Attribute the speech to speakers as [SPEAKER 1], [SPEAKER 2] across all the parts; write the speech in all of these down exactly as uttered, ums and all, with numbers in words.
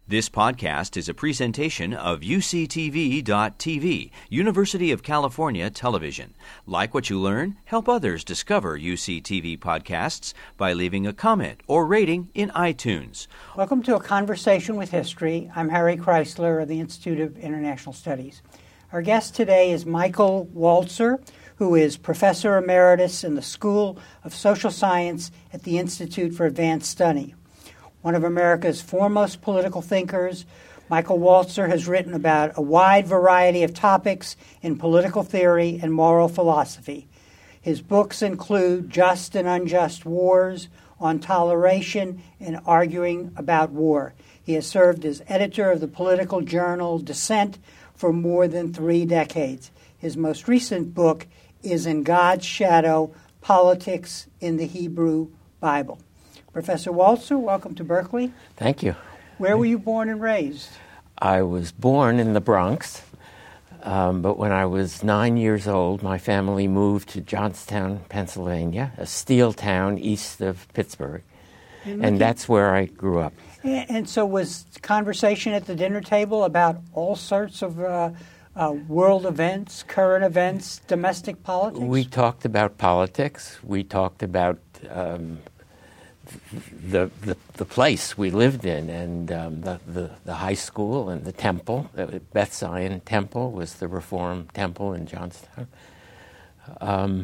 [SPEAKER 1] This podcast is a presentation of U C T V dot T V, University of California Television. Like what you learn? Help others discover U C T V podcasts by leaving a comment or rating in iTunes.
[SPEAKER 2] Welcome to A Conversation with History. I'm Harry Chrysler of the Institute of International Studies. Our guest today is Michael Walzer, who is Professor Emeritus in the School of Social Science at the Institute for Advanced Study. One of America's foremost political thinkers, Michael Walzer has written about a wide variety of topics in political theory and moral philosophy. His books include Just and Unjust Wars, On Toleration, and Arguing About War. He has served as editor of the political journal Dissent for more than three decades. His most recent book is In God's Shadow, Politics in the Hebrew Bible. Professor Walzer, welcome to Berkeley.
[SPEAKER 3] Thank you.
[SPEAKER 2] Where were you born and raised?
[SPEAKER 3] I was born in the Bronx, um, but when I was nine years old, my family moved to Johnstown, Pennsylvania, a steel town east of Pittsburgh, and, and that's where I grew up.
[SPEAKER 2] And, and so was conversation at the dinner table about all sorts of uh, uh, world events, current events, domestic politics?
[SPEAKER 3] We talked about politics. We talked about um, The, the the place we lived in, and um, the, the the high school and the temple. Uh, Beth Zion Temple was the Reform Temple in Johnstown, um,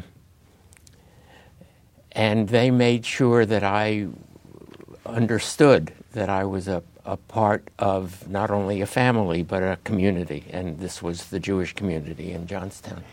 [SPEAKER 3] and they made sure that I understood that I was a, a part of not only a family but a community, and this was the Jewish community in Johnstown.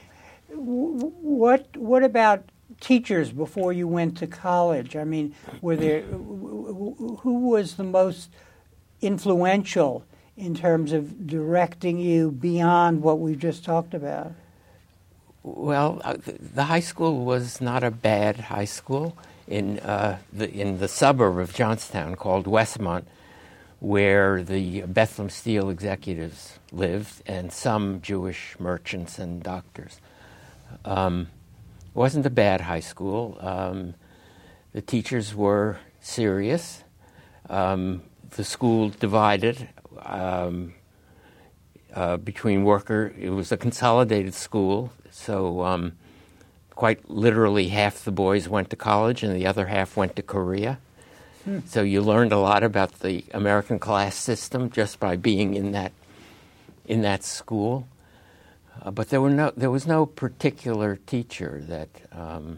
[SPEAKER 2] What what about teachers before you went to college? I mean, were there who was the most influential in terms of directing you beyond what we've just talked about?
[SPEAKER 3] Well, uh, the high school was not a bad high school in uh, the in the suburb of Johnstown called Westmont, where the Bethlehem Steel executives lived and some Jewish merchants and doctors. Um, It wasn't a bad high school. Um, the teachers were serious. Um, the school divided um, uh, between worker. It was a consolidated school, so um, quite literally half the boys went to college and the other half went to Korea. Hmm. So you learned a lot about the American class system just by being in that in that school. Uh, but there were no, there was no particular teacher that um,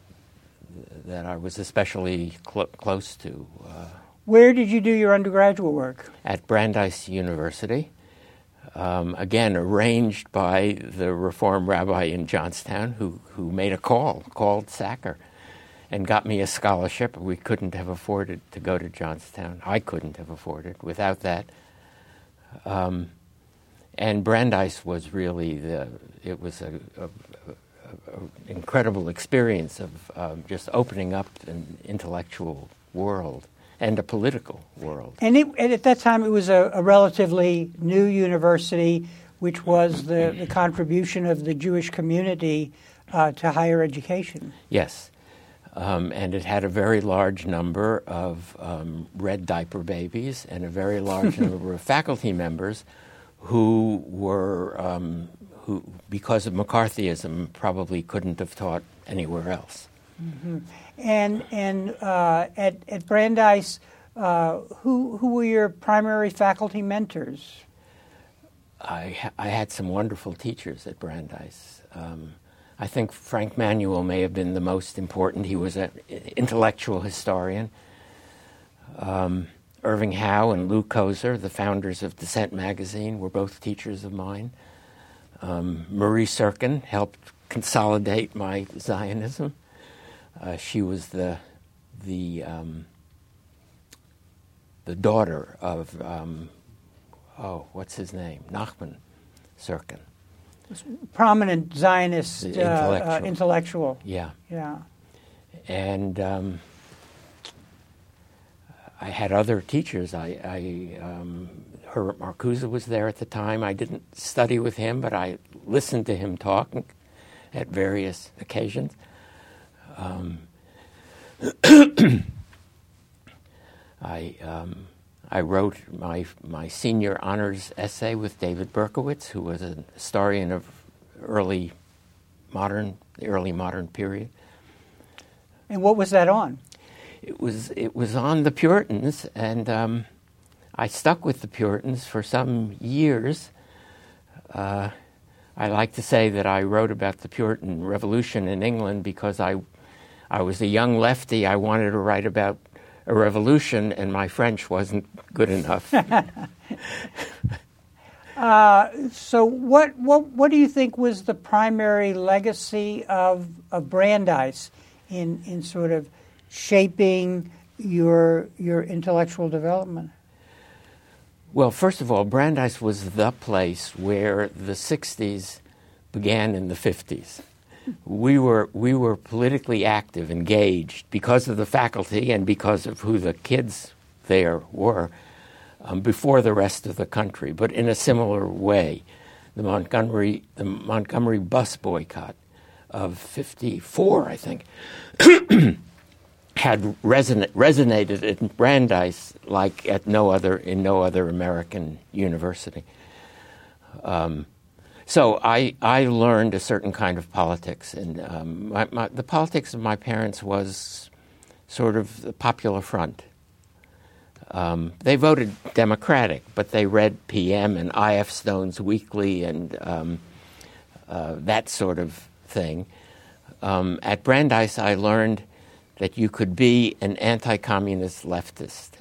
[SPEAKER 3] that I was especially cl- close to. Uh,
[SPEAKER 2] Where did you do your undergraduate work?
[SPEAKER 3] At Brandeis University, um, again arranged by the Reform rabbi in Johnstown, who who made a call, called Sacker, and got me a scholarship. We couldn't have afforded to go to Johnstown. I couldn't have afforded without that. Um, And Brandeis was really the, it was a, a, a, a incredible experience of um, just opening up an intellectual world and a political world.
[SPEAKER 2] And, it, and at that time it was a, a relatively new university, which was the, the contribution of the Jewish community uh, to higher education.
[SPEAKER 3] Yes. Um, and it had a very large number of um, red diaper babies and a very large number of faculty members who were, um, who, because of McCarthyism, probably couldn't have taught anywhere else.
[SPEAKER 2] Mm-hmm. And and uh, at at Brandeis, uh, who who were your primary faculty mentors?
[SPEAKER 3] I I had some wonderful teachers at Brandeis. Um, I think Frank Manuel may have been the most important. He was an intellectual historian. Um, Irving Howe and Lou Kozer, the founders of Dissent magazine, were both teachers of mine. Um, Marie Serkin helped consolidate my Zionism. Uh, she was the the um, the daughter of um, oh, what's his name? Nachman Serkin,
[SPEAKER 2] prominent Zionist uh,
[SPEAKER 3] intellectual.
[SPEAKER 2] Uh, intellectual.
[SPEAKER 3] Yeah,
[SPEAKER 2] yeah,
[SPEAKER 3] and. Um, I had other teachers. I, I um, Herbert Marcuse was there at the time. I didn't study with him, but I listened to him talk at various occasions. Um, I um, I wrote my my senior honors essay with David Berkowitz, who was a historian of early modern, the early modern period.
[SPEAKER 2] And what was that on?
[SPEAKER 3] It was it was on the Puritans, and um, I stuck with the Puritans for some years. Uh, I like to say that I wrote about the Puritan Revolution in England because I, I was a young lefty. I wanted to write about a revolution, and my French wasn't good enough.
[SPEAKER 2] uh, so, what, what what do you think was the primary legacy of of Brandeis in in sort of shaping your your intellectual development?
[SPEAKER 3] Well, first of all, Brandeis was the place where the sixties began in the fifties. We were we were politically active, engaged, because of the faculty and because of who the kids there were, um, before the rest of the country. But in a similar way, the Montgomery the Montgomery bus boycott of fifty-four, I think, had resonate, resonated in Brandeis like at no other in no other American university. Um, so I I learned a certain kind of politics, and um, my, my, the politics of my parents was sort of the Popular Front. Um, they voted Democratic, but they read P M and I F Stone's Weekly and um, uh, that sort of thing. Um, at Brandeis, I learned that you could be an anti-communist leftist,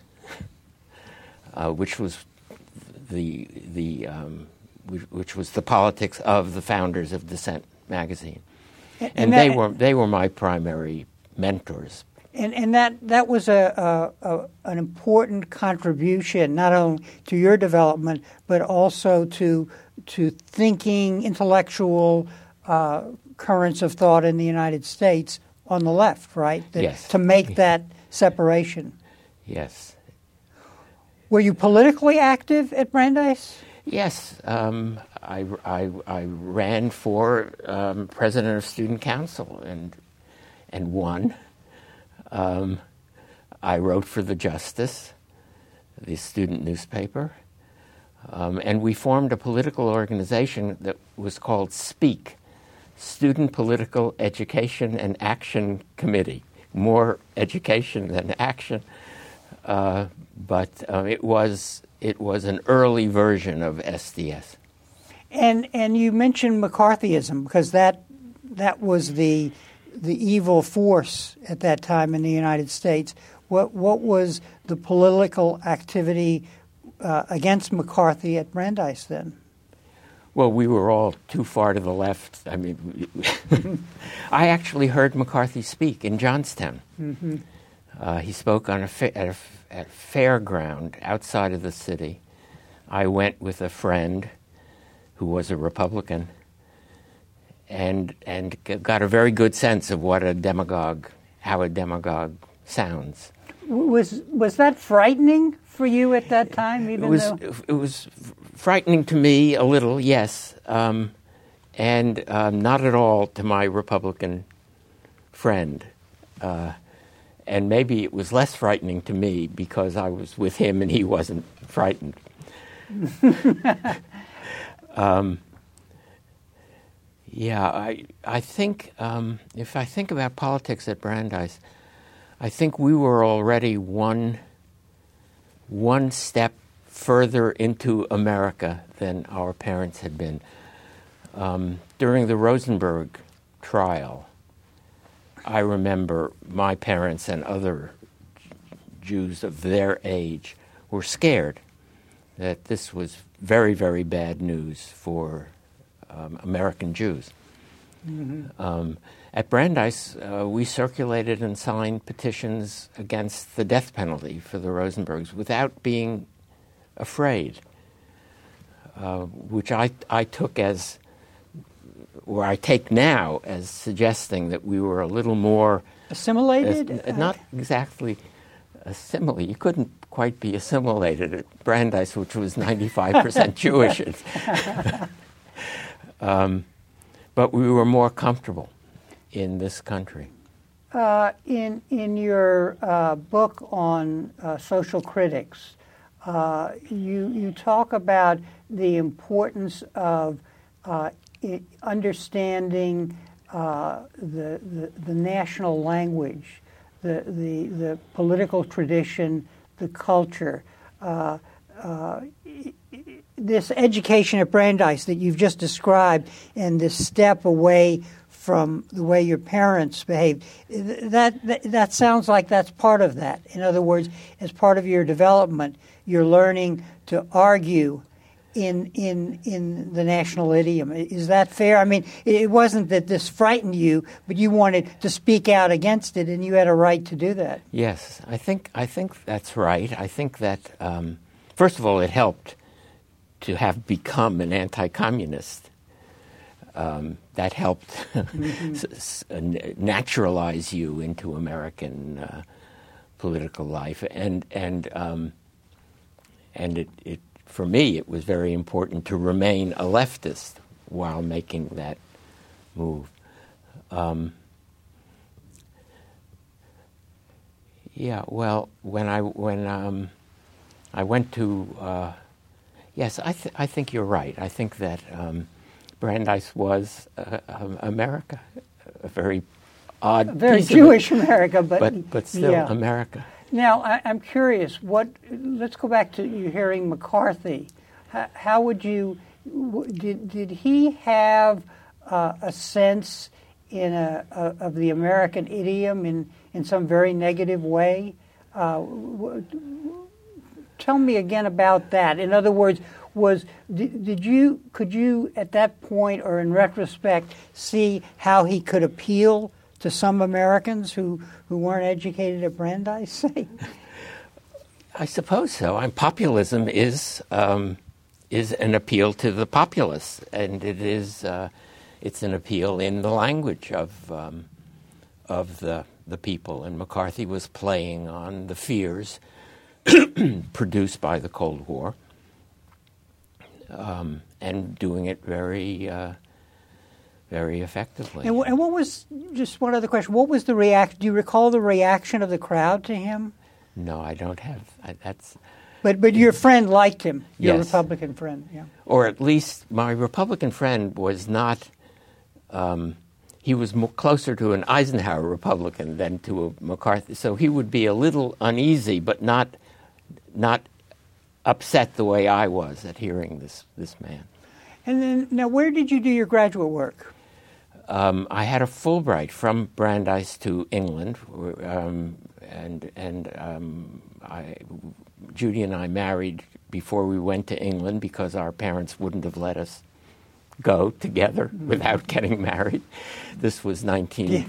[SPEAKER 3] uh, which was the the um, which, which was the politics of the founders of Dissent magazine, and, and that, they were they were my primary mentors.
[SPEAKER 2] And and that that was a, a, a an important contribution not only to your development but also to to thinking, intellectual uh, currents of thought in the United States on the left, right? That,
[SPEAKER 3] yes.
[SPEAKER 2] To make that separation.
[SPEAKER 3] Yes.
[SPEAKER 2] Were you politically active at Brandeis?
[SPEAKER 3] Yes. Um, I, I, I ran for um, president of student council and and won. Um, I wrote for the Justice, the student newspaper, um, and we formed a political organization that was called SPEAK, Student Political Education and Action Committee. More education than action, uh, but uh, it was it was an early version of S D S.
[SPEAKER 2] And and you mentioned McCarthyism because that that was the the evil force at that time in the United States. What what was the political activity uh, against McCarthy at Brandeis then?
[SPEAKER 3] Well, we were all too far to the left. I mean, I actually heard McCarthy speak in Johnstown. Mm-hmm. Uh, he spoke on a fa- at, a, at a fairground outside of the city. I went with a friend who was a Republican and and got a very good sense of what a demagogue, how a demagogue sounds.
[SPEAKER 2] Was was that frightening for you at that time? Even
[SPEAKER 3] it was
[SPEAKER 2] though
[SPEAKER 3] it was frightening to me a little, yes, um, and um, not at all to my Republican friend. Uh, and maybe it was less frightening to me because I was with him and he wasn't frightened. um, yeah, I I think um, if I think about politics at Brandeis, I think we were already one one step further into America than our parents had been. Um, during the Rosenberg trial, I remember my parents and other Jews of their age were scared that this was very, very bad news for um, American Jews. Mm-hmm. Um, at Brandeis, uh, we circulated and signed petitions against the death penalty for the Rosenbergs without being afraid, uh, which I, I took as, or I take now as suggesting that we were a little more
[SPEAKER 2] assimilated?
[SPEAKER 3] As, not exactly assimilated. You couldn't quite be assimilated at Brandeis, which was ninety-five percent Jewish. um, but we were more comfortable in this country.
[SPEAKER 2] Uh, in in your uh, book on uh, social critics, uh, you you talk about the importance of uh, I- understanding uh, the, the the national language, the the the political tradition, the culture. Uh, uh, this education at Brandeis that you've just described, and this step away from the way your parents behaved, that, that that sounds like that's part of that. In other words, as part of your development, you're learning to argue in in in the national idiom. Is that fair? I mean, it wasn't that this frightened you, but you wanted to speak out against it, and you had a right to do that.
[SPEAKER 3] Yes, I think I think that's right. I think that um, first of all, it helped to have become an anti-communist. Um, that helped mm-hmm. s- s- uh, naturalize you into American uh, political life, and and um, and it, it for me it was very important to remain a leftist while making that move. Um, yeah, well, when I when um, I went to uh, yes, I th- I think you're right. I think that. Um, Brandeis was uh, um, America, a very odd,
[SPEAKER 2] a very
[SPEAKER 3] piece
[SPEAKER 2] Jewish
[SPEAKER 3] of it,
[SPEAKER 2] America, but
[SPEAKER 3] but, but still
[SPEAKER 2] yeah.
[SPEAKER 3] America.
[SPEAKER 2] Now, I, I'm curious. What? Let's go back to you hearing McCarthy. How, how would you? Did did he have uh, a sense in a, a of the American idiom in in some very negative way? Uh, w- tell me again about that. In other words. Was did, did you could you at that point or in retrospect see how he could appeal to some Americans who, who weren't educated at Brandeis? Say,
[SPEAKER 3] I suppose so. And populism is um, is an appeal to the populace, and it is uh, it's an appeal in the language of um, of the the people. And McCarthy was playing on the fears produced by the Cold War. Um, and doing it very, uh, very effectively.
[SPEAKER 2] And, w- and what was, just one other question, what was the reaction, do you recall the reaction of the crowd to him?
[SPEAKER 3] No, I don't have, I, that's...
[SPEAKER 2] But but your friend liked him, your
[SPEAKER 3] yes.
[SPEAKER 2] Republican friend, yeah.
[SPEAKER 3] Or at least my Republican friend was not, um, he was more closer to an Eisenhower Republican than to a McCarthy, so he would be a little uneasy, but not not upset the way I was at hearing this this man.
[SPEAKER 2] And then, now, where did you do your graduate work?
[SPEAKER 3] Um, I had a Fulbright from Brandeis to England, um, and and um, I, Judy and I married before we went to England because our parents wouldn't have let us go together without getting married. This was nineteen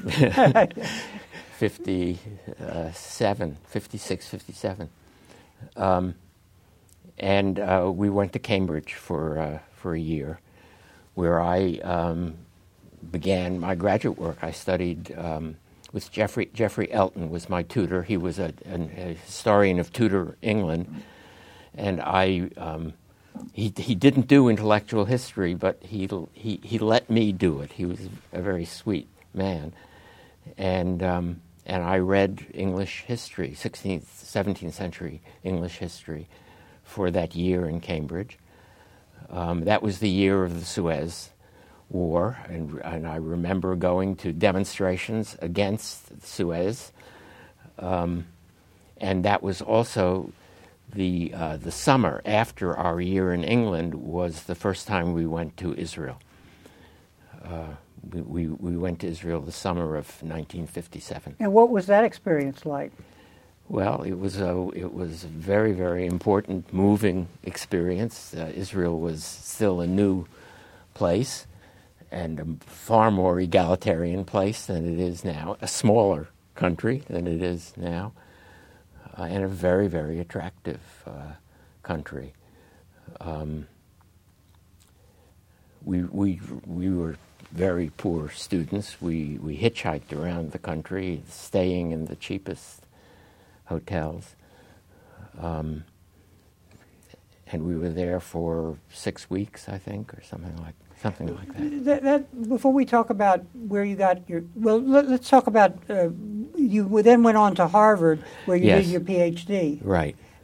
[SPEAKER 3] fifty-seven, fifty-six, fifty-seven. Um, And uh, we went to Cambridge for uh, for a year, where I um, began my graduate work. I studied um, with Jeffrey Jeffrey Elton was my tutor. He was a, an, a historian of Tudor England, and I um, he he didn't do intellectual history, but he he he let me do it. He was a very sweet man, and um, and I read English history, sixteenth, seventeenth century English history, for that year in Cambridge. Um, that was the year of the Suez War, and, and I remember going to demonstrations against Suez, um, and that was also the uh, the summer after our year in England was the first time we went to Israel. Uh, we, we, we went to Israel the summer of nineteen fifty-seven.
[SPEAKER 2] And what was that experience like?
[SPEAKER 3] Well, it was a it was a very, very important, moving experience. Uh, Israel was still a new place and a far more egalitarian place than it is now, a smaller country than it is now, uh, and a very, very attractive uh, country. Um, we we we were very poor students. We we hitchhiked around the country, staying in the cheapest hotels, um, and we were there for six weeks, I think, or something like something like that.
[SPEAKER 2] That, that before we talk about where you got your well, let, let's talk about uh, you then went on to Harvard where you
[SPEAKER 3] Yes.
[SPEAKER 2] did your PhD.
[SPEAKER 3] Right.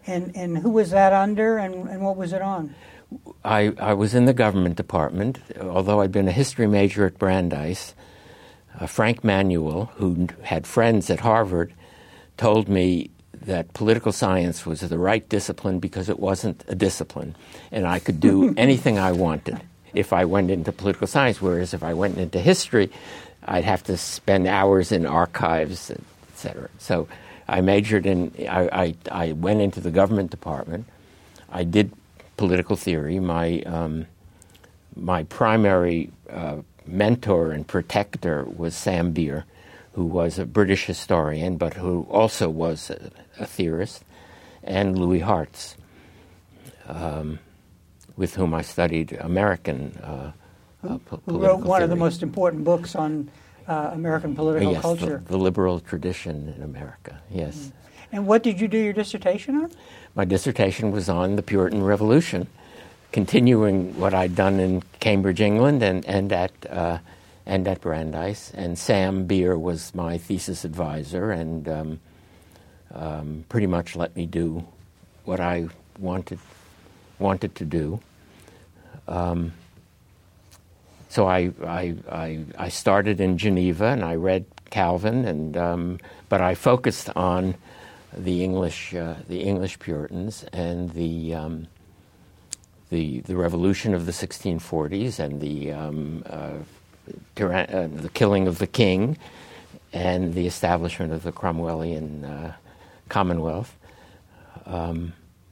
[SPEAKER 2] And and who was that under, and, and what was it on?
[SPEAKER 3] I, I was in the government department, although I'd been a history major at Brandeis. Uh, Frank Manuel, who had friends at Harvard, told me that political science was the right discipline because it wasn't a discipline, and I could do anything I wanted if I went into political science, whereas if I went into history, I'd have to spend hours in archives, et cetera. So I majored in, I, I, I went into the government department. I did political theory. My, um, my primary uh, mentor and protector was Sam Beer, who was a British historian, but who also was a, a theorist, and Louis Hartz, um, with whom I studied American uh, uh, po-
[SPEAKER 2] who wrote one
[SPEAKER 3] theory.
[SPEAKER 2] of the most important books on uh, American political
[SPEAKER 3] yes,
[SPEAKER 2] culture.
[SPEAKER 3] The, the liberal tradition in America, yes.
[SPEAKER 2] Mm. And what did you do your dissertation on?
[SPEAKER 3] My dissertation was on the Puritan Revolution, continuing what I'd done in Cambridge, England, and, and at uh, and at Brandeis. And Sam Beer was my thesis advisor, and um, um, pretty much let me do what I wanted wanted to do. Um, so I, I I I started in Geneva, and I read Calvin, and um, but I focused on the English uh, the English Puritans and the um, the the revolution of the sixteen forties and the um, uh, tyran- uh, the killing of the king and the establishment of the Cromwellian uh, Commonwealth. Um,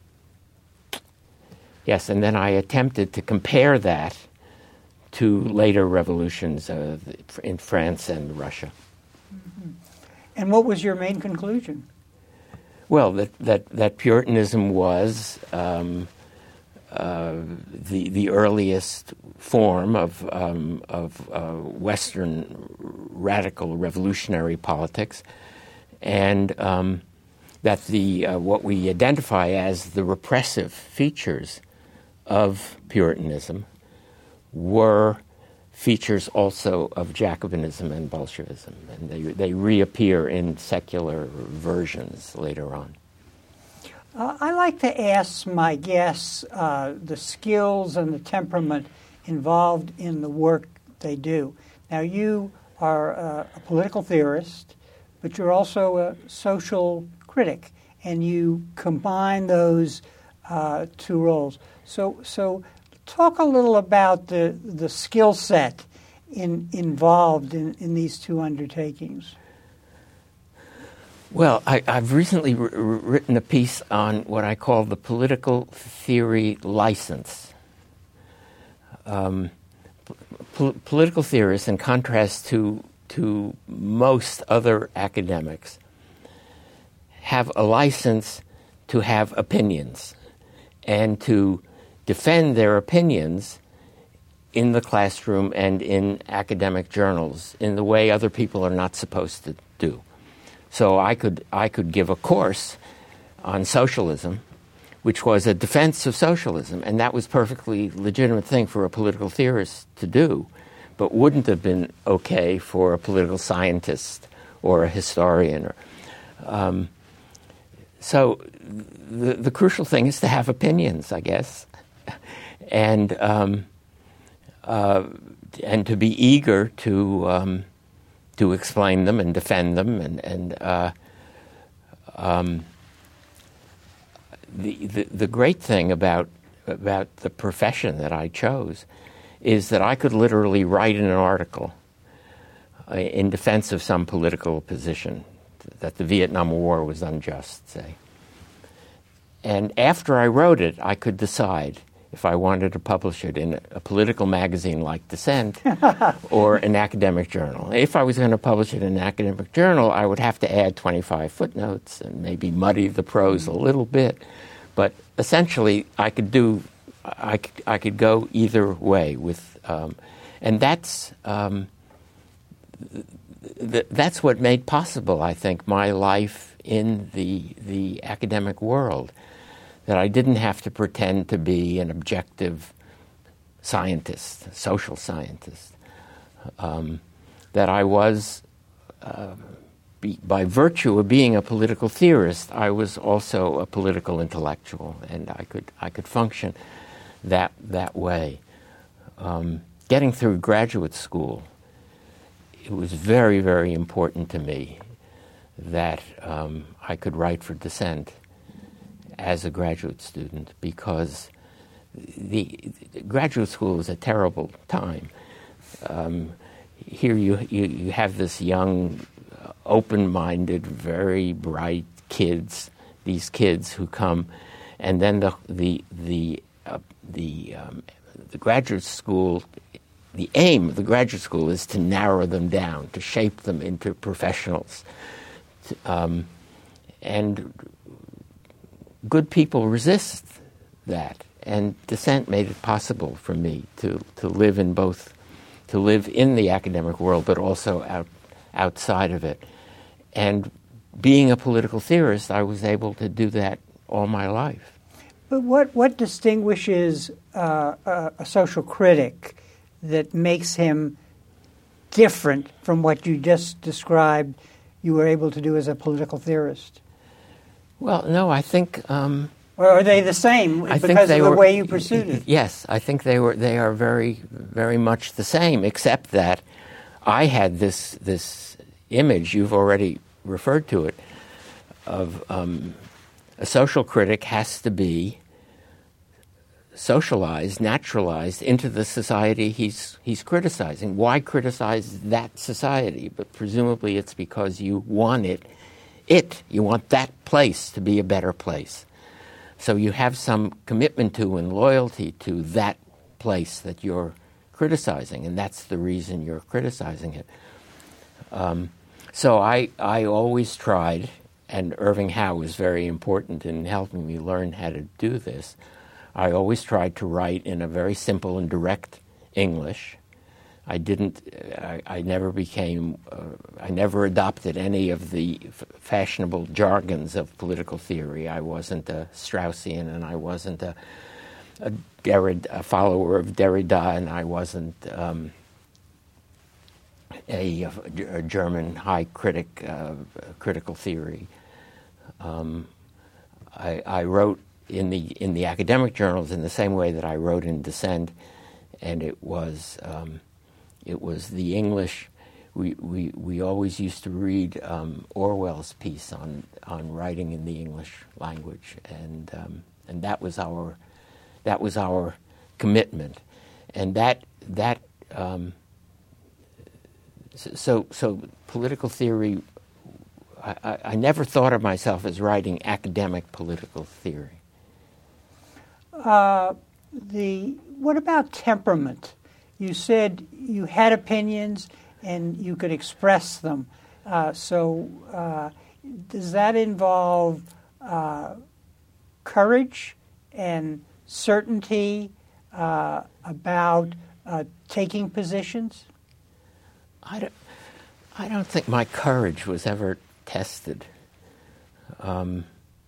[SPEAKER 3] yes, and then I attempted to compare that to later revolutions uh, in France and Russia.
[SPEAKER 2] Mm-hmm. And what was your main conclusion?
[SPEAKER 3] Well, that that, that Puritanism was um, uh, the the earliest form of um, of uh, Western radical revolutionary politics, and um, that the uh, what we identify as the repressive features of Puritanism were features also of Jacobinism and Bolshevism, and they they reappear in secular versions later on.
[SPEAKER 2] Uh, I like to ask my guests uh, the skills and the temperament involved in the work they do. Now, you are uh, a political theorist, but you're also a social critic, and you combine those uh, two roles. So, so. Talk a little about the, the skill set in, involved in, in these two undertakings.
[SPEAKER 3] Well, I, I've recently r- written a piece on what I call the political theory license. Um, po- political theorists, in contrast to, to most other academics, have a license to have opinions and to defend their opinions in the classroom and in academic journals in the way other people are not supposed to do. So I could I could give a course on socialism, which was a defense of socialism, and that was a perfectly legitimate thing for a political theorist to do, but wouldn't have been okay for a political scientist or a historian. Or, um, so the, the crucial thing is to have opinions, I guess. And um, uh, and to be eager to um, to explain them and defend them, and and uh, um, the, the the great thing about about the profession that I chose is that I could literally write in an article uh, in defense of some political position, that the Vietnam War was unjust, say. And after I wrote it, I could decide if I wanted to publish it in a political magazine like Dissent or an academic journal. If I was going to publish it in an academic journal, I would have to add twenty-five footnotes and maybe muddy the prose a little bit. But essentially, I could do, I could, I could go either way with, um, and that's um, th- that's what made possible, I think, my life in the the academic world. That I didn't have to pretend to be an objective scientist, social scientist. Um, that I was uh, be, by virtue of being a political theorist, I was also a political intellectual, and I could I could function that that way. Um, getting through graduate school, it was very, very important to me that um, I could write for Dissent as a graduate student, because the, the graduate school is a terrible time. Um, here you, you you have this young, uh, open-minded, very bright kids. These kids who come, and then the the the uh, the um, the graduate school. The aim of the graduate school is to narrow them down, to shape them into professionals, um, and good people resist that. And Dissent made it possible for me to to live in both. To live in the academic world, but also out, outside of it. And being a political theorist, I was able to do that all my life.
[SPEAKER 2] But what, what distinguishes uh, a, a social critic that makes him different from what you just described you were able to do as a political theorist?
[SPEAKER 3] Well, no, I think... Um,
[SPEAKER 2] Or are they the same
[SPEAKER 3] I
[SPEAKER 2] because of the
[SPEAKER 3] were,
[SPEAKER 2] way you pursued it?
[SPEAKER 3] Yes, I think they were. They are very, very much the same, except that I had this this image. You've already referred to it. Of um, a social critic has to be socialized, naturalized into the society he's he's criticizing. Why criticize that society? But presumably, it's because you want it. It you want that place to be a better place. So you have some commitment to and loyalty to that place that you're criticizing, and that's the reason you're criticizing it. Um, so I I always tried, and Irving Howe was very important in helping me learn how to do this. I always tried to write in a very simple and direct English. I didn't. I, I never became. Uh, I never adopted any of the f- fashionable jargons of political theory. I wasn't a Straussian, and I wasn't a a, Derrida, a follower of Derrida, and I wasn't um, a, a German high critic, uh, critical theory. Um, I, I wrote in the in the academic journals in the same way that I wrote in Dissent, and it was. Um, It was the English. We, we, we always used to read um, Orwell's piece on on writing in the English language, and um, and that was our that was our commitment, and that that um, so so political theory. I, I never thought of myself as writing academic political theory.
[SPEAKER 2] Uh, the what about temperament? You said you had opinions and you could express them. Uh, so uh, does that involve uh, courage and certainty uh, about uh, taking positions?
[SPEAKER 3] I don't, I don't think my courage was ever tested. Um,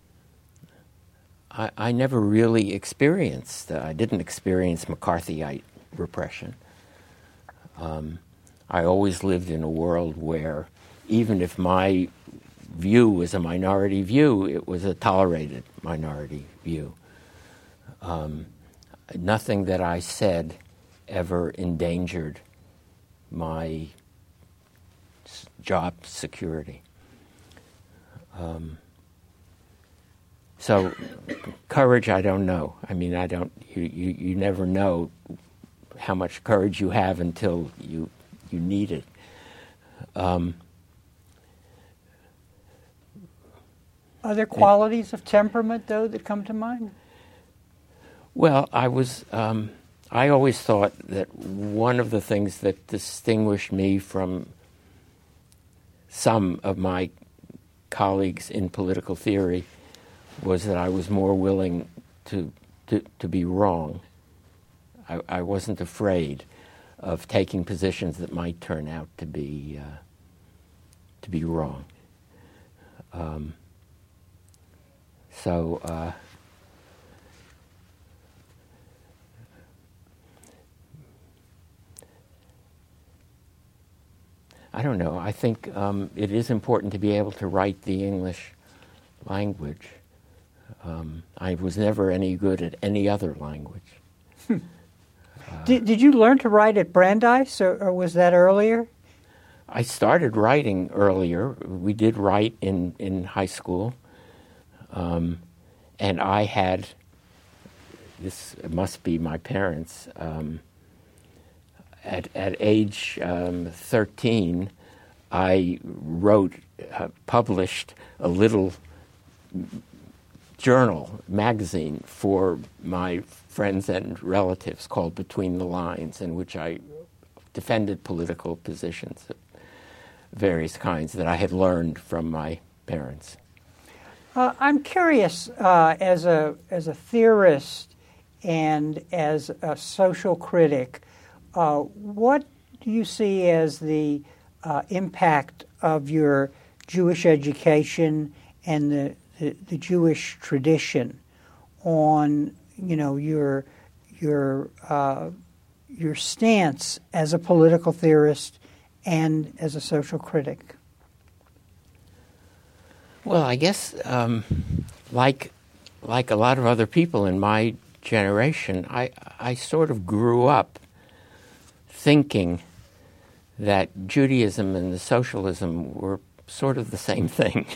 [SPEAKER 3] I, I never really experienced, uh, I didn't experience McCarthyite repression. Um, I always lived in a world where even if my view was a minority view, it was a tolerated minority view. Um, nothing that I said ever endangered my s- job security. Um, so courage, I don't know. I mean, I don't, you, you, you never know how much courage you have until you you need it. Um,
[SPEAKER 2] Are there qualities of temperament, though, that come to mind?
[SPEAKER 3] Well, I was. Um, I always thought that one of the things that distinguished me from some of my colleagues in political theory was that I was more willing to to, to be wrong. I, I wasn't afraid of taking positions that might turn out to be uh, to be wrong. Um, so uh, I don't know. I think um, it is important to be able to write the English language. Um, I was never any good at any other language.
[SPEAKER 2] Hmm. Uh, did, did you learn to write at Brandeis, or, or was that earlier?
[SPEAKER 3] I started writing earlier. We did write in, in high school. Um, and I had, this must be my parents, um, at, at age um, thirteen, I wrote, uh, published a little journal, magazine for my friends and relatives called Between the Lines, in which I defended political positions of various kinds that I had learned from my parents.
[SPEAKER 2] Uh, I'm curious, uh, as a as a theorist and as a social critic, uh, what do you see as the uh, impact of your Jewish education and the, the, the Jewish tradition on, you know, your your uh, your stance as a political theorist and as a social critic?
[SPEAKER 3] Well, I guess um, like like a lot of other people in my generation, I I sort of grew up thinking that Judaism and the socialism were sort of the same thing.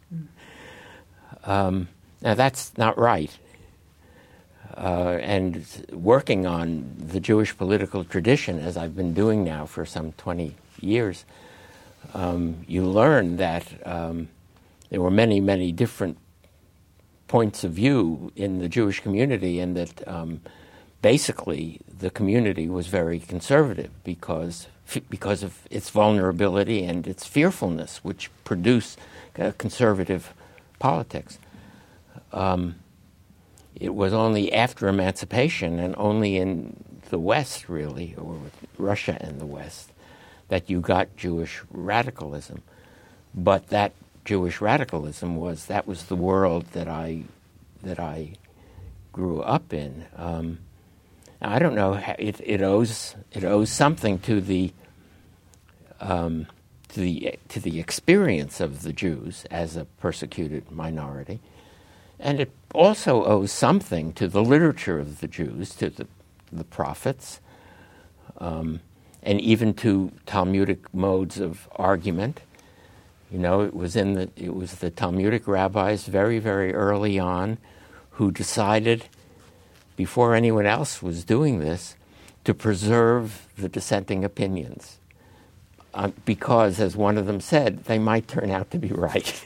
[SPEAKER 3] um, now that's not right. Uh, and working on the Jewish political tradition, as I've been doing now for some twenty years, um, you learn that um, there were many, many different points of view in the Jewish community, and that um, basically the community was very conservative because because of its vulnerability and its fearfulness, which produced uh, conservative politics. Um, it was only after emancipation, and only in the West, really, or Russia and the West, that you got Jewish radicalism. But that Jewish radicalism was that was the world that I that I grew up in. Um, I don't know. It, it owes it owes something to the um, to the to the experience of the Jews as a persecuted minority, and it also owes something to the literature of the Jews, to the the prophets, um, and even to Talmudic modes of argument. You know, it was in the it was the Talmudic rabbis very, very early on who decided, before anyone else was doing this, to preserve the dissenting opinions, uh, because, as one of them said, they might turn out to be right.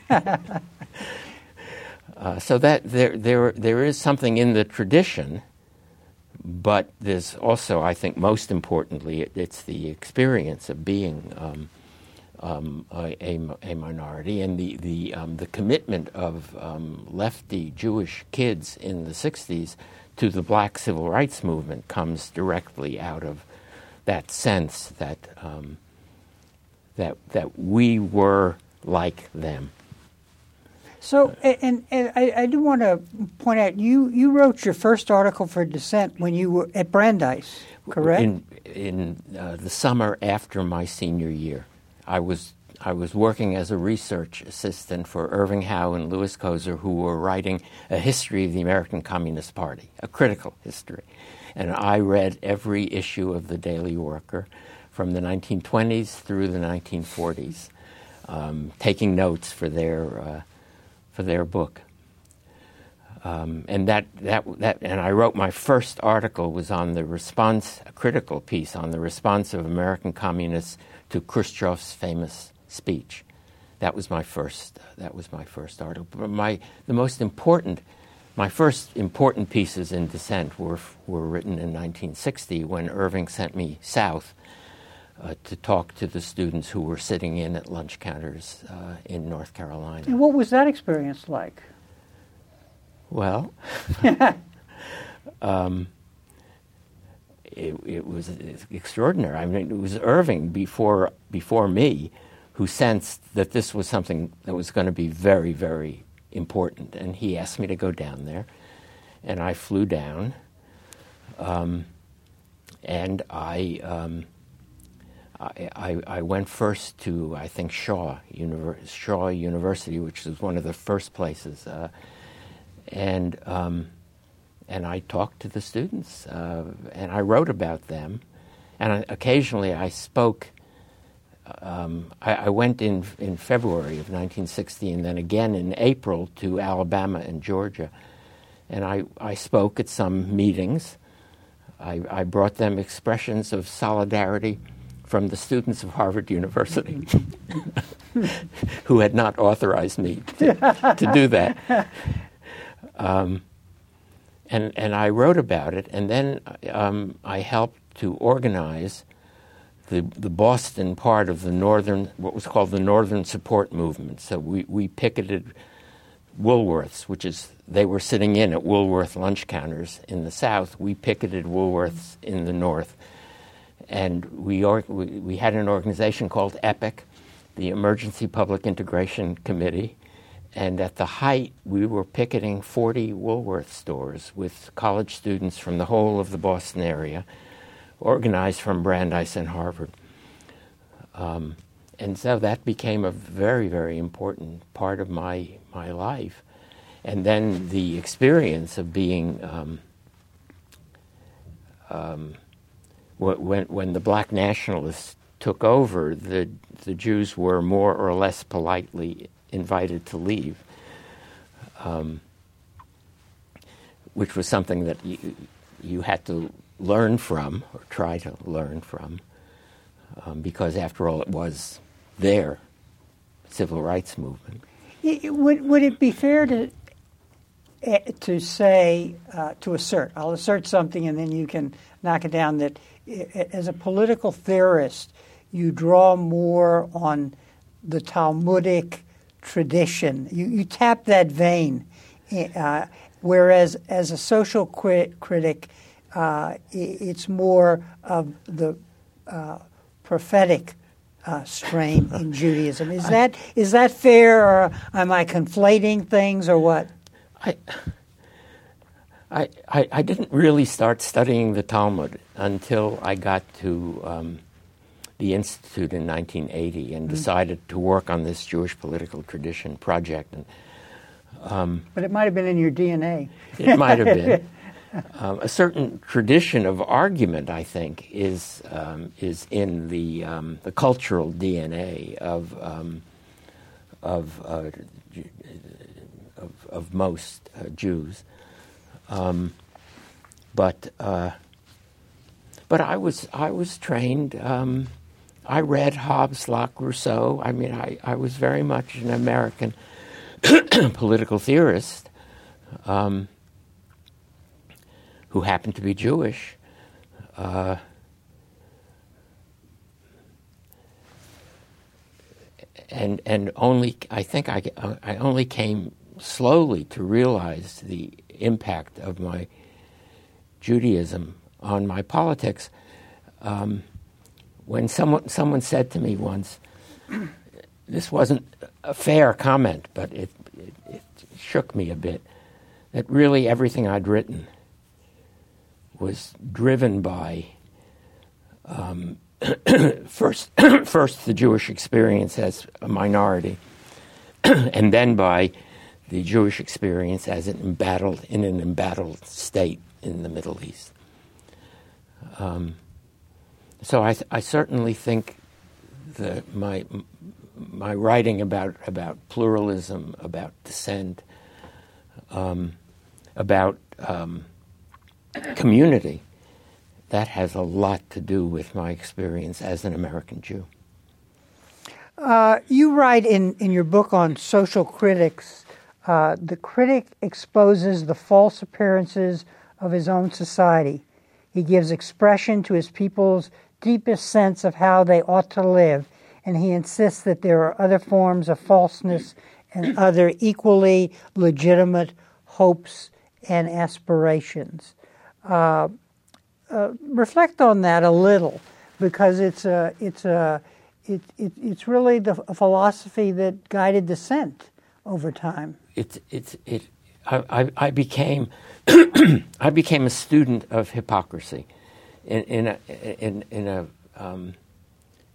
[SPEAKER 3] uh, so that there there there is something in the tradition, but there's also, I think, most importantly, it, it's the experience of being Um, Um, a, a, a minority, and the the um, the commitment of um, lefty Jewish kids in the sixties to the Black Civil Rights Movement comes directly out of that sense that um, that that we were like them.
[SPEAKER 2] So, and, and I, I do want to point out, you, you wrote your first article for Dissent when you were at Brandeis, correct?
[SPEAKER 3] In in uh, the summer after my senior year. I was I was working as a research assistant for Irving Howe and Louis Kozer, who were writing a history of the American Communist Party, a critical history. And I read every issue of the Daily Worker from the nineteen twenties through the nineteen forties, um, taking notes for their uh, for their book. Um, and that, that that and I wrote my first article was on the response, a critical piece on the response of American communists to Khrushchev's famous speech. That was my first. That was my first article. But my the most important, my first important pieces in Dissent were were written in nineteen sixty when Irving sent me south uh, to talk to the students who were sitting in at lunch counters uh, in North Carolina.
[SPEAKER 2] And what was that experience like?
[SPEAKER 3] Well, um, it, it was extraordinary. I mean, it was Irving before before me who sensed that this was something that was going to be very, very important, and he asked me to go down there, and I flew down, um, and I um, I, I, I went first to, I think, Shaw, Univer- Shaw University, which was one of the first places. Uh, and um, and I talked to the students, uh, and I wrote about them. And I, occasionally I spoke. Um, I, I went in in February of nineteen sixty, and then again in April to Alabama and Georgia. And I, I spoke at some meetings. I, I brought them expressions of solidarity from the students of Harvard University who had not authorized me to, to do that. Um, and, and I wrote about it, and then um, I helped to organize the, the Boston part of the Northern, what was called the Northern Support Movement. So we, we picketed Woolworths, which is, they were sitting in at Woolworth lunch counters in the South. We picketed Woolworths in the North. And we, or, we, we had an organization called EPIC, the Emergency Public Integration Committee. And at the height, we were picketing forty Woolworth stores with college students from the whole of the Boston area, organized from Brandeis and Harvard. Um, and so that became a very, very important part of my, my life. And then the experience of being, um, um, when, when the black nationalists took over, the, the Jews were more or less politely invited to leave, um, which was something that you, you had to learn from, or try to learn from, um, because after all, it was their civil rights movement.
[SPEAKER 2] It, would, would it be fair to to say, uh, to assert, I'll assert something and then you can knock it down, that as a political theorist, you draw more on the Talmudic tradition. You, you tap that vein, uh, whereas as a social crit- critic, uh, it's more of the uh, prophetic uh, strain in Judaism. Is that is that fair, or am I conflating things, or what?
[SPEAKER 3] I, I, I, I didn't really start studying the Talmud until I got to um, the Institute in nineteen eighty and mm-hmm. decided to work on this Jewish political tradition project. And, um,
[SPEAKER 2] but it might have been in your D N A.
[SPEAKER 3] It might have been. Um, a certain tradition of argument, I think, is um, is in the um, the cultural D N A of um, of, uh, of of most uh, Jews. Um, but uh, but I was I was trained. Um, I read Hobbes, Locke, Rousseau. I mean, I, I was very much an American political theorist. Um, who happened to be Jewish, uh, and and only I think I I only came slowly to realize the impact of my Judaism on my politics. Um, when someone someone said to me once, this wasn't a fair comment, but it, it, it shook me a bit, that really everything I'd written was driven by um, first, first the Jewish experience as a minority, and then by the Jewish experience as an embattled in an embattled state in the Middle East. Um, so I, I certainly think that my my writing about about pluralism, about dissent, um, about um, community, that has a lot to do with my experience as an American Jew.
[SPEAKER 2] Uh, you write in, in your book on social critics, uh, the critic exposes the false appearances of his own society. He gives expression to his people's deepest sense of how they ought to live, and he insists that there are other forms of falseness and other equally legitimate hopes and aspirations. Uh, uh, reflect on that a little, because it's a it's a it, it it's really the a philosophy that guided dissent over time.
[SPEAKER 3] It's it's it. I I, I became I became a student of hypocrisy, in in a in in a um,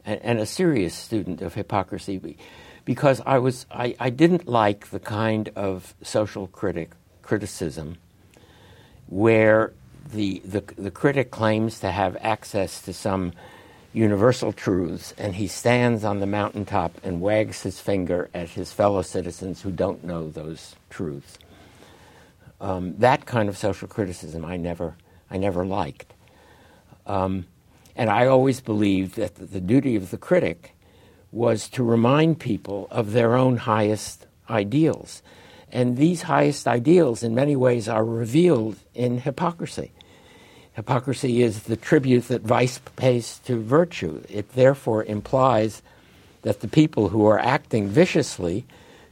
[SPEAKER 3] and, and a serious student of hypocrisy, because I was I, I didn't like the kind of social critic criticism where the, the the critic claims to have access to some universal truths, and he stands on the mountaintop and wags his finger at his fellow citizens who don't know those truths. Um, that kind of social criticism I never I never liked. Um, and I always believed that the, the duty of the critic was to remind people of their own highest ideals. And these highest ideals, in many ways, are revealed in hypocrisy. Hypocrisy is the tribute that vice pays to virtue. It therefore implies that the people who are acting viciously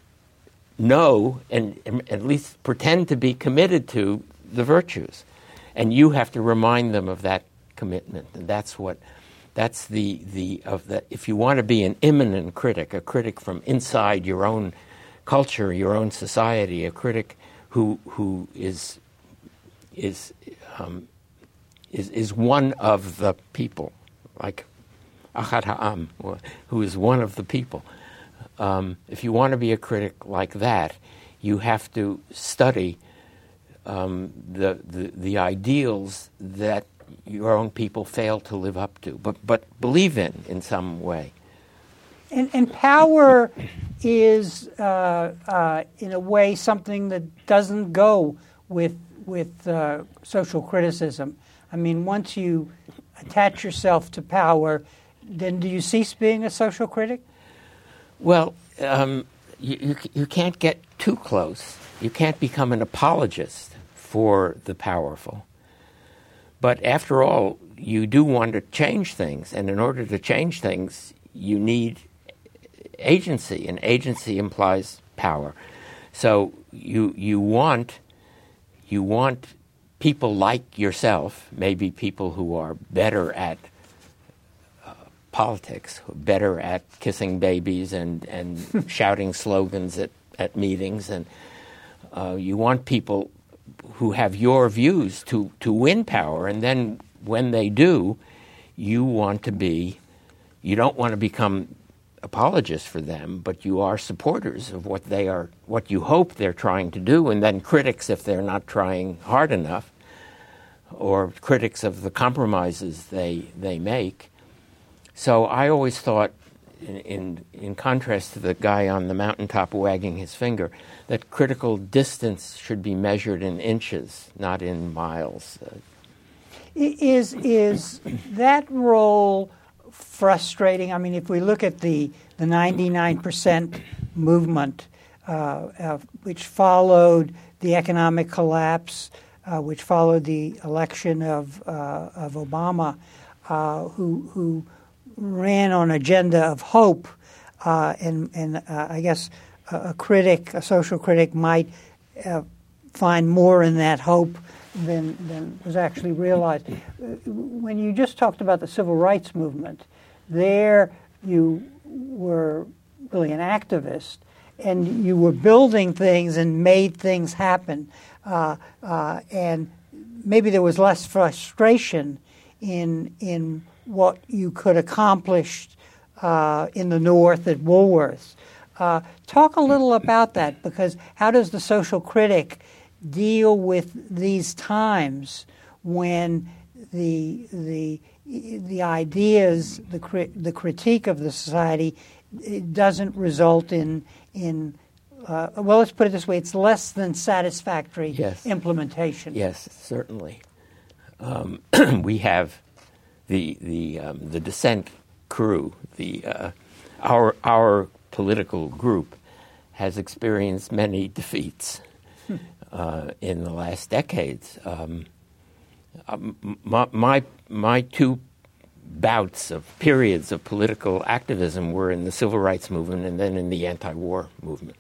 [SPEAKER 3] know and, and at least pretend to be committed to the virtues. And you have to remind them of that commitment. And that's what, that's the, the, of the, if you want to be an immanent critic, a critic from inside your own culture, your own society, a critic who, who is, is, um, Is, is one of the people, like Ahad Ha'am, who is one of the people. Um, if you want to be a critic like that, you have to study um, the, the the ideals that your own people fail to live up to, but but believe in in some way.
[SPEAKER 2] And, and power is, uh, uh, in a way, something that doesn't go with with uh, social criticism. I mean, once you attach yourself to power, then do you cease being a social critic?
[SPEAKER 3] Well, um, you, you, you can't get too close. You can't become an apologist for the powerful. But after all, you do want to change things, and in order to change things, you need agency, and agency implies power. So you you want you want. people like yourself, maybe people who are better at uh, politics, better at kissing babies and, and shouting slogans at, at meetings, and uh, you want people who have your views to, to win power, and then when they do, you want to be, you don't want to become apologists for them, but you are supporters of what they are, what you hope they're trying to do, and then critics if they're not trying hard enough, or critics of the compromises they they make. So I always thought, in, in in contrast to the guy on the mountaintop wagging his finger, that critical distance should be measured in inches, not in miles. Uh,
[SPEAKER 2] is is that role frustrating? I mean, if we look at the the ninety-nine percent movement, uh, uh, which followed the economic collapse, Uh, which followed the election of uh, of Obama, uh, who who ran on an agenda of hope, uh, and and uh, I guess a, a critic, a social critic, might uh, find more in that hope than than was actually realized. When you just talked about the civil rights movement, there you were really an activist, and you were building things and made things happen. Uh, uh, and maybe there was less frustration in in what you could accomplish uh, in the North at Woolworths. Uh, talk a little about that, because how does the social critic deal with these times when the the the ideas, the the critique of the society, it doesn't result in in Uh, well, let's put it this way: it's less than satisfactory
[SPEAKER 3] yes.
[SPEAKER 2] implementation.
[SPEAKER 3] Yes, certainly. Um, we have the the um, the dissent crew. The uh, our our political group has experienced many defeats uh, in the last decades. Um, my, my my two bouts of periods of political activism were in the civil rights movement and then in the anti-war movement.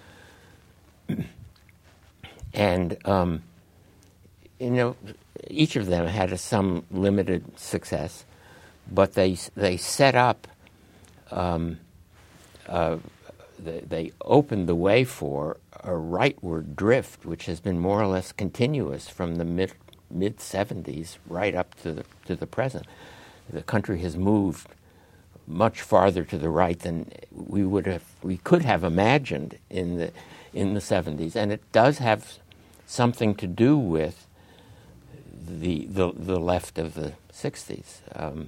[SPEAKER 3] And, um, you know, each of them had a, some limited success, but they they set up, um, uh, they, they opened the way for a rightward drift, which has been more or less continuous from the mid mid seventies right up to the to the present. The country has moved much farther to the right than we would have, we could have imagined in the in the seventies, and it does have something to do with the the, the left of the sixties. Um,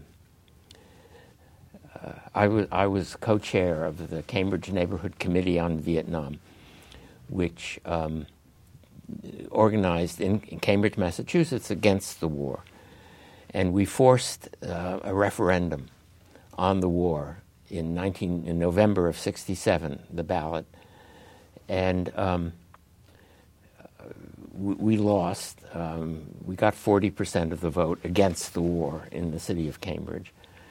[SPEAKER 3] uh, I was I was co-chair of the Cambridge Neighborhood Committee on Vietnam, which um, organized in, in Cambridge, Massachusetts, against the war, and we forced uh, a referendum on the war in nineteen in November of sixty-seven, the ballot, and um, we, we lost. Um, we got forty percent of the vote against the war in the city of Cambridge.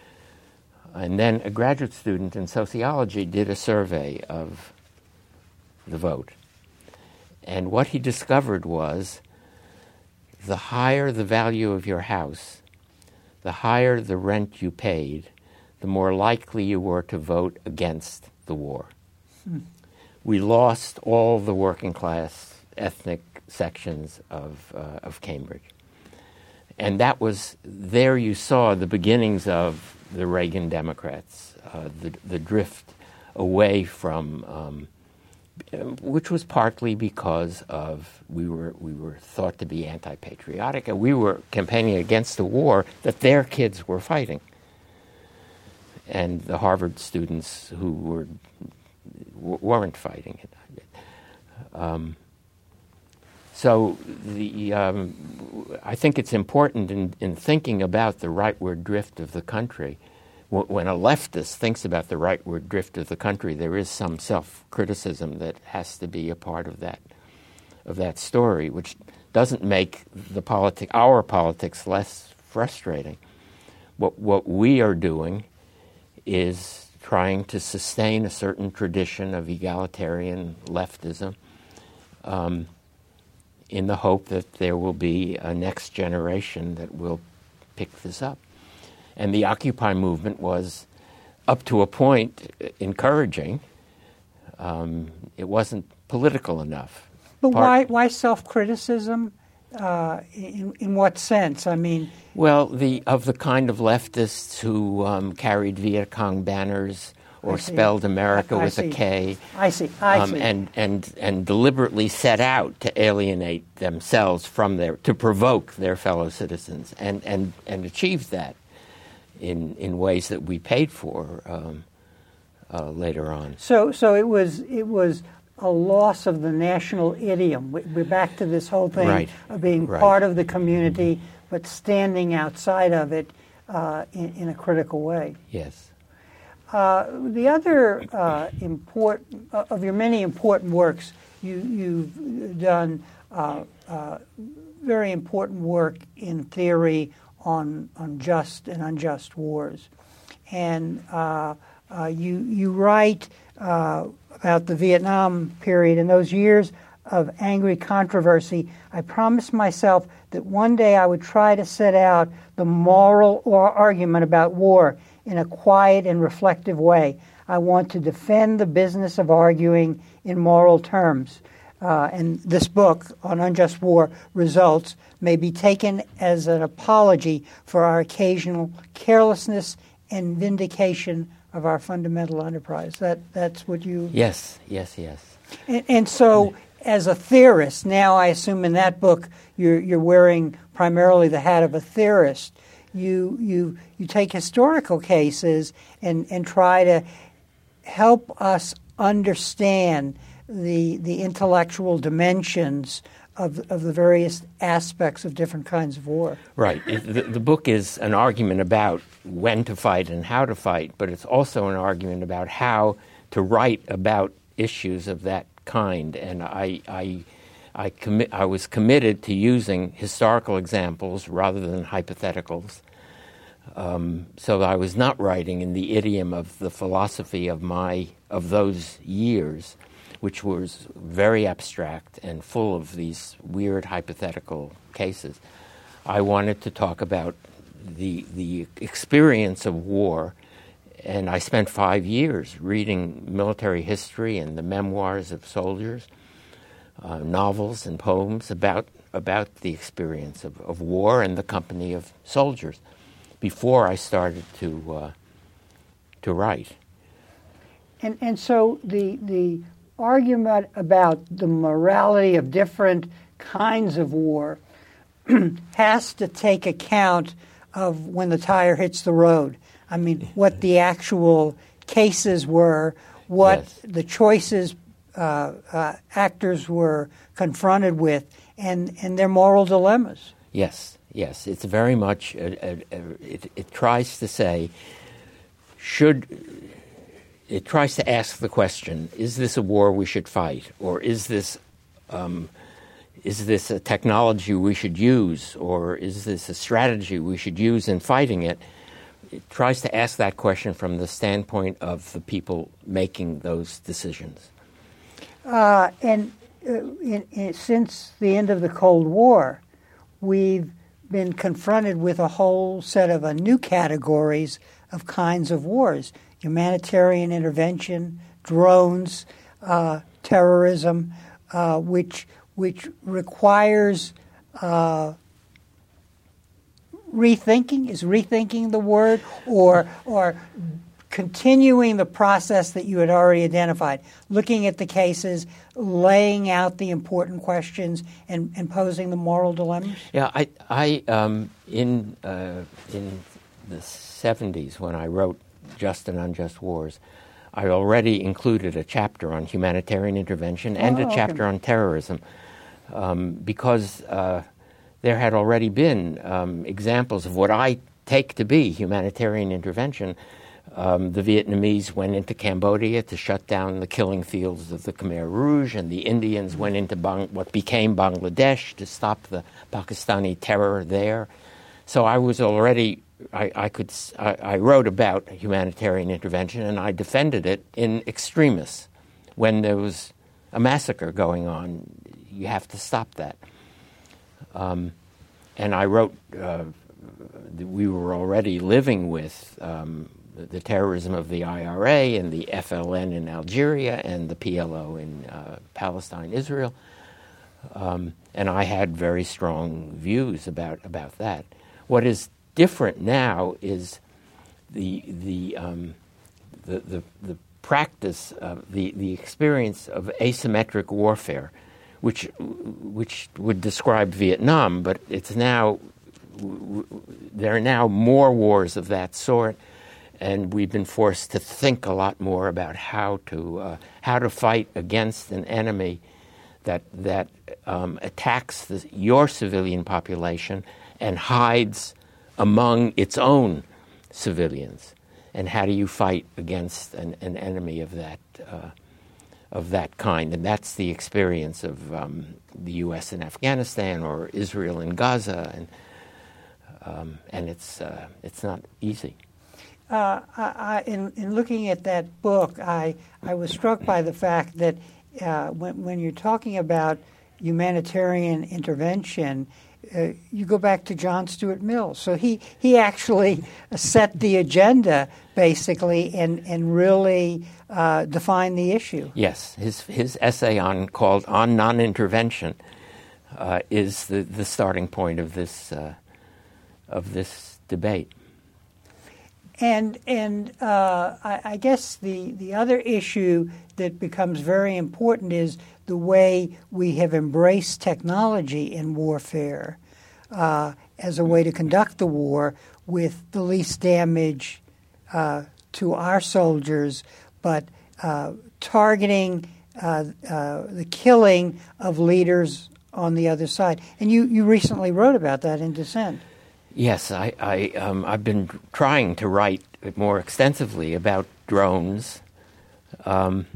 [SPEAKER 3] And then a graduate student in sociology did a survey of the vote. And what he discovered was the higher the value of your house, the higher the rent you paid, the more likely you were to vote against the war. Hmm. We lost all the working class ethnic sections of uh, of Cambridge. And that was, there you saw the beginnings of the Reagan Democrats, uh, the, the drift away from, um, which was partly because of we were we were thought to be anti-patriotic, and we were campaigning against the war that their kids were fighting. And the Harvard students who were weren't fighting it. Um, so the um, I think it's important in, in thinking about the rightward drift of the country. W- when a leftist thinks about the rightward drift of the country, there is some self-criticism that has to be a part of that of that story, which doesn't make the politic our politics less frustrating. What what we are doing is trying to sustain a certain tradition of egalitarian leftism um, in the hope that there will be a next generation that will pick this up. And the Occupy movement was, up to a point, encouraging. Um, it wasn't political enough.
[SPEAKER 2] But Part- why why self-criticism? Uh, in, in what sense? I mean...
[SPEAKER 3] Well, the of the kind of leftists who um, carried Viet Cong banners or spelled America
[SPEAKER 2] I, I
[SPEAKER 3] with
[SPEAKER 2] see.
[SPEAKER 3] a K.
[SPEAKER 2] I see, I
[SPEAKER 3] um,
[SPEAKER 2] see.
[SPEAKER 3] And, and, and deliberately set out to alienate themselves from their, to provoke their fellow citizens, and, and, and achieved that in, in ways that we paid for um, uh, later on.
[SPEAKER 2] So, so it was it was... a loss of the national idiom. We're back to this whole thing
[SPEAKER 3] right.
[SPEAKER 2] of being
[SPEAKER 3] right.
[SPEAKER 2] part of the community, but standing outside of it uh, in, in a critical way.
[SPEAKER 3] Yes.
[SPEAKER 2] Uh, the other uh, important uh, of your many important works, you, you've done uh, uh, very important work in theory on on just and unjust wars, and uh, uh, you you write. Uh, about the Vietnam period and those years of angry controversy, I promised myself that one day I would try to set out the moral or argument about war in a quiet and reflective way. I want to defend the business of arguing in moral terms. Uh, and this book on unjust war results may be taken as an apology for our occasional carelessness and vindication of our fundamental enterprise. That that's what you...
[SPEAKER 3] Yes, yes, yes.
[SPEAKER 2] And, and so, as a theorist, now I assume in that book you're you're wearing primarily the hat of a theorist. You you you take historical cases and, and try to help us understand the the intellectual dimensions of of the various aspects of different kinds of war.
[SPEAKER 3] Right. It, the, the book is an argument about when to fight and how to fight, but it's also an argument about how to write about issues of that kind. And I I I, commi- I was committed to using historical examples rather than hypotheticals. Um, so I was not writing in the idiom of the philosophy of my of those years, which was very abstract and full of these weird hypothetical cases. I wanted to talk about the the experience of war, and I spent five years reading military history and the memoirs of soldiers, uh, novels and poems about about the experience of, of war and the company of soldiers before I started to uh, to write.
[SPEAKER 2] And and so the the argument about the morality of different kinds of war has to take account of when the tire hits the road. I mean, what the actual cases were, what
[SPEAKER 3] Yes.
[SPEAKER 2] the choices uh, uh, actors were confronted with, and, and their moral dilemmas.
[SPEAKER 3] Yes, yes. It's very much, a, a, a, it, it tries to say, should, it tries to ask the question, is this a war we should fight? Or is this, um, is this a technology we should use? Or is this a strategy we should use in fighting it? It tries to ask that question from the standpoint of the people making those decisions.
[SPEAKER 2] Uh, and uh, in, in, since the end of the Cold War, we've been confronted with a whole set of uh, new categories of kinds of wars: humanitarian intervention, drones, uh, terrorism, uh, which which requires uh, rethinking. Is rethinking the word, or or continuing the process that you had already identified, looking at the cases, laying out the important questions, and, and posing the moral dilemmas?
[SPEAKER 3] Yeah, I, I um, in uh, in the seventies when I wrote Just and Unjust Wars, I already included a chapter on humanitarian intervention and
[SPEAKER 2] Oh,
[SPEAKER 3] a
[SPEAKER 2] okay.
[SPEAKER 3] chapter on terrorism, um, because uh, there had already been um, examples of what I take to be humanitarian intervention. Um, the Vietnamese went into Cambodia to shut down the killing fields of the Khmer Rouge, and the Indians went into Bang- what became Bangladesh to stop the Pakistani terror there. So I was already, I, I could, I, I wrote about humanitarian intervention, and I defended it in extremis. When there was a massacre going on, you have to stop that. Um, and I wrote, uh, we were already living with um, the terrorism of the I R A and the F L N in Algeria and the P L O in uh, Palestine, Israel. Um, and I had very strong views about, about that. What is different now is the the um, the, the the practice of the, the experience of asymmetric warfare, which which would describe Vietnam, but it's now there are now more wars of that sort, and we've been forced to think a lot more about how to uh, how to fight against an enemy that that um, attacks the, your civilian population and hides among its own civilians. And how do you fight against an, an enemy of that uh, of that kind? And that's the experience of um, the U S in Afghanistan or Israel in Gaza, and um, and it's uh, it's not easy.
[SPEAKER 2] Uh, I, I, in, in looking at that book, I, I was struck by the fact that uh, when, when you're talking about humanitarian intervention, uh, you go back to John Stuart Mill. So he, he actually set the agenda, basically, and, and really uh, defined the issue.
[SPEAKER 3] Yes, his his essay on called On Non-Intervention uh, is the, the starting point of this uh, of this debate.
[SPEAKER 2] And and uh, I, I guess the, the other issue that becomes very important is the way we have embraced technology in warfare uh, as a way to conduct the war with the least damage uh, to our soldiers, but uh, targeting uh, uh, the killing of leaders on the other side. And you, you recently wrote about that in Dissent.
[SPEAKER 3] Yes, I, I, um, I've been trying to write more extensively about drones, um,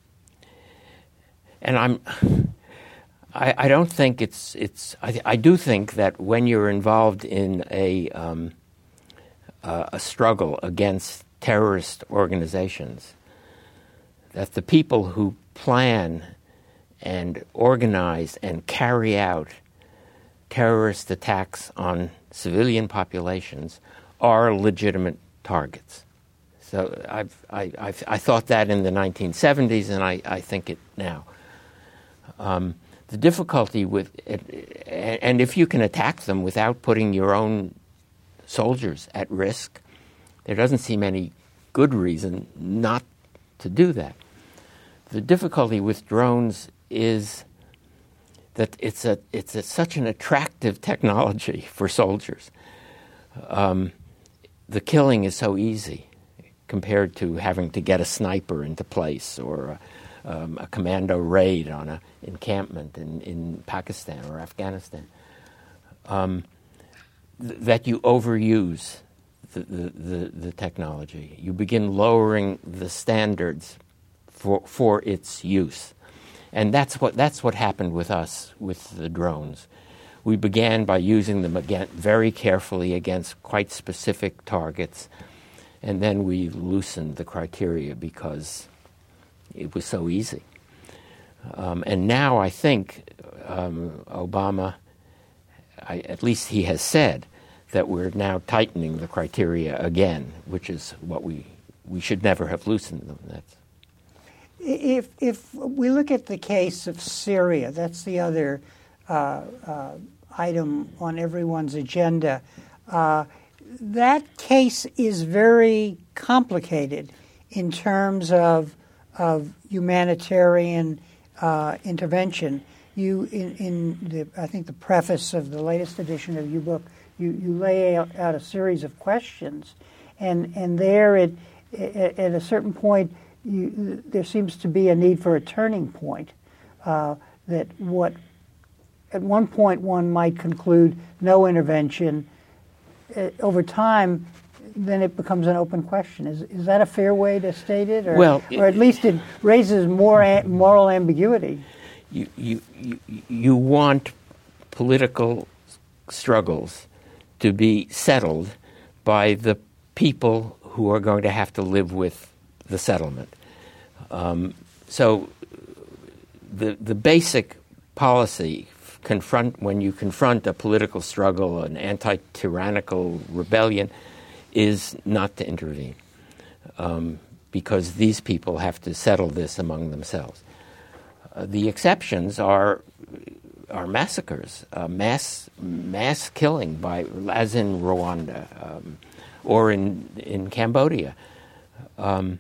[SPEAKER 3] and I'm. I, I don't think it's it's. I, I do think that when you're involved in a um, uh, a struggle against terrorist organizations, that the people who plan and organize and carry out terrorist attacks on civilian populations are legitimate targets. So I've, I, I've, I thought that in the nineteen seventies, and I, I think it now. Um, the difficulty with it, and if you can attack them without putting your own soldiers at risk, there doesn't seem any good reason not to do that. The difficulty with drones is that it's a it's a, such an attractive technology for soldiers. Um, the killing is so easy compared to having to get a sniper into place or a, um, a commando raid on an encampment in, in Pakistan or Afghanistan. Um, th- that you overuse the, the, the, the technology. You begin lowering the standards for for its use. And that's what that's what happened with us with the drones. We began by using them again very carefully against quite specific targets, and then we loosened the criteria because it was so easy. Um, and now I think um, Obama, I, at least he has said, that we're now tightening the criteria again, which is what we we should never have loosened them. That's
[SPEAKER 2] If if we look at the case of Syria, that's the other uh, uh, item on everyone's agenda. Uh, that case is very complicated in terms of of humanitarian uh, intervention. You in, in the I think the preface of the latest edition of your book, you, you lay out, out a series of questions, and and there it, at, at a certain point. You, there seems to be a need for a turning point, uh, that what at one point one might conclude no intervention, uh, over time then it becomes an open question. Is is that a fair way to state it? Or,
[SPEAKER 3] well,
[SPEAKER 2] or at least it raises more a- moral ambiguity.
[SPEAKER 3] You, you, you, you want political struggles to be settled by the people who are going to have to live with the settlement. Um, so the the basic policy confront when you confront a political struggle, an anti-tyrannical rebellion, is not to intervene, um, because these people have to settle this among themselves. Uh, the exceptions are are massacres, uh, mass mass killing by, as in Rwanda um, or in in Cambodia. Um,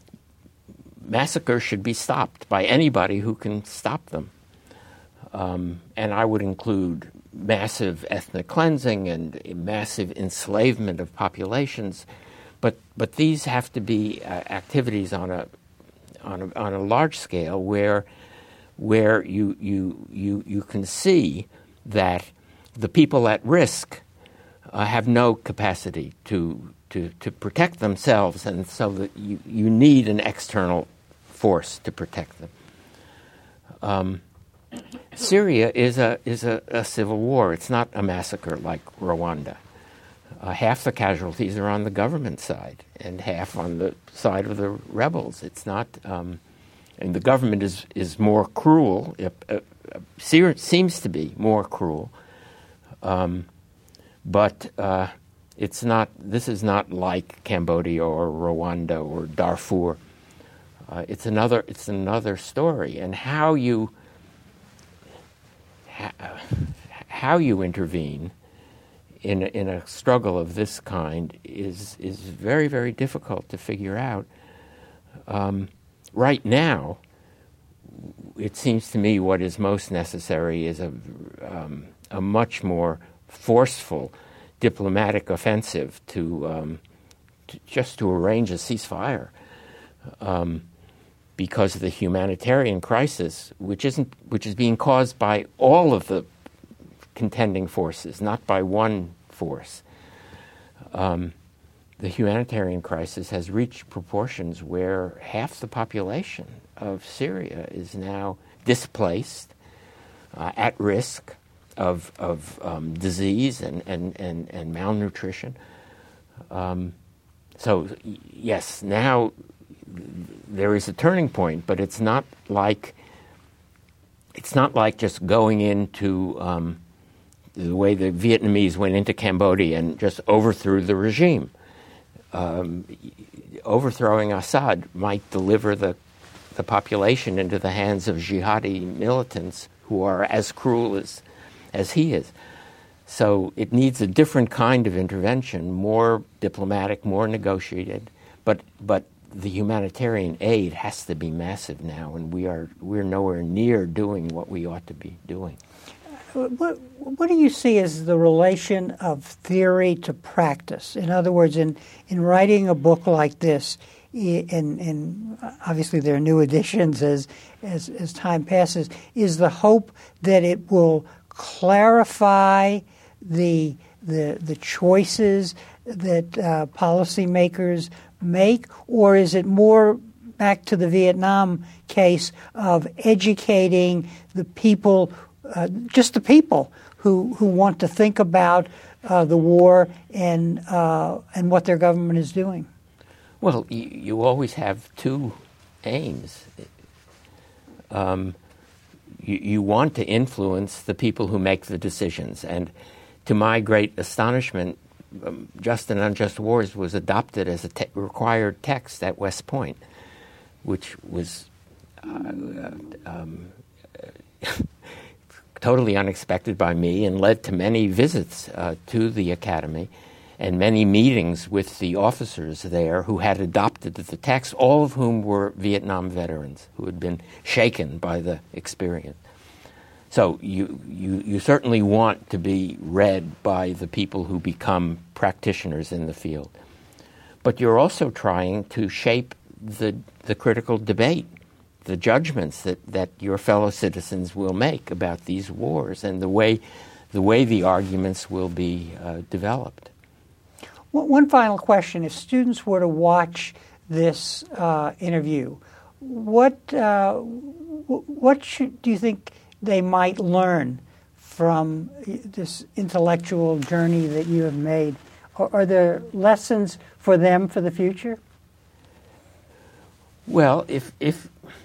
[SPEAKER 3] massacres should be stopped by anybody who can stop them. Um, and I would include massive ethnic cleansing and massive enslavement of populations, but but these have to be uh, activities on a on a on a large scale where where you you you you can see that the people at risk uh, have no capacity to to to protect themselves, and so that you you need an external force to protect them. Um, Syria is a is a, a civil war. It's not a massacre like Rwanda. Uh, half the casualties are on the government side, and half on the side of the rebels. It's not, um, and the government is is more cruel. It, uh, uh, seems to be more cruel, um, but uh, it's not. This is not like Cambodia or Rwanda or Darfur. Uh, it's another. It's another story, and how you. How you intervene in a, in a struggle of this kind is is very, very difficult to figure out. Um, right now, it seems to me what is most necessary is a um, a much more forceful diplomatic offensive to, um, to just to arrange a ceasefire. Um, because of the humanitarian crisis, which isn't, which is being caused by all of the contending forces, not by one force. Um, the humanitarian crisis has reached proportions where half the population of Syria is now displaced, uh, at risk of of um, disease and, and, and, and malnutrition. Um, so, yes, now there is a turning point, but it's not like it's not like just going into um, the way the Vietnamese went into Cambodia and just overthrew the regime. Um, overthrowing Assad might deliver the the population into the hands of jihadi militants who are as cruel as as he is. So it needs a different kind of intervention, more diplomatic, more negotiated, but but the humanitarian aid has to be massive now, and we are we're nowhere near doing what we ought to be doing.
[SPEAKER 2] What, what do you see as the relation of theory to practice? In other words, in, in writing a book like this, and, and obviously there are new editions as, as as time passes, is the hope that it will clarify the the the choices that uh, policymakers make, or is it more back to the Vietnam case of educating the people? Uh, just the people who, who want to think about uh, the war and uh, and what their government is doing?
[SPEAKER 3] Well, you, you always have two aims. Um, you, you want to influence the people who make the decisions. And to my great astonishment, um, Just and Unjust Wars was adopted as a te- required text at West Point, which was uh, um, totally unexpected by me and led to many visits uh, to the Academy and many meetings with the officers there who had adopted the text, all of whom were Vietnam veterans who had been shaken by the experience. So you, you, you certainly want to be read by the people who become practitioners in the field. But you're also trying to shape the, the critical debate, the judgments that, that your fellow citizens will make about these wars and the way the way the arguments will be uh, developed.
[SPEAKER 2] One final question. If students were to watch this uh, interview, what uh, what should, do you think they might learn from this intellectual journey that you have made? Are, are there lessons for them for the future?
[SPEAKER 3] Well, if if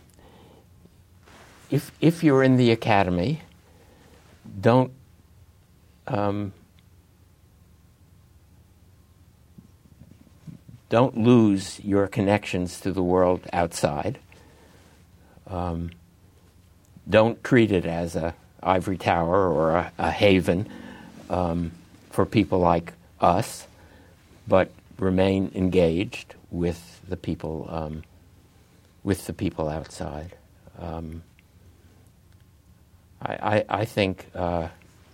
[SPEAKER 3] If if you're in the Academy, don't um, don't lose your connections to the world outside. Um, don't treat it as a ivory tower or a, a haven um, for people like us, but remain engaged with the people um, with the people outside. Um, I, I, I think, uh,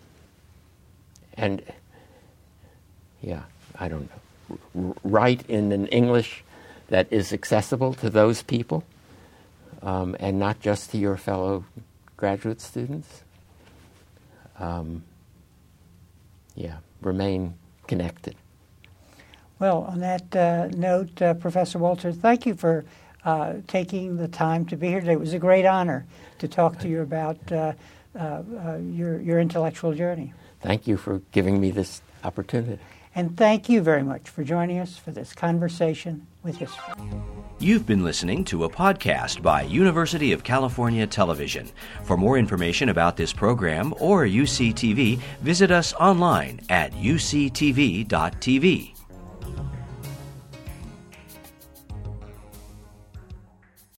[SPEAKER 3] and yeah, I don't know, R- write in an English that is accessible to those people um, and not just to your fellow graduate students. Um, yeah, remain connected.
[SPEAKER 2] Well, on that uh, note, uh, Professor Walter, thank you for uh, taking the time to be here today. It was a great honor to talk to you about uh, uh, uh, your, your intellectual journey.
[SPEAKER 3] Thank you for giving me this opportunity.
[SPEAKER 2] And thank you very much for joining us for this conversation with history.
[SPEAKER 1] You've been listening to a podcast by University of California Television. For more information about this program or U C T V, visit us online at U C T V dot T V.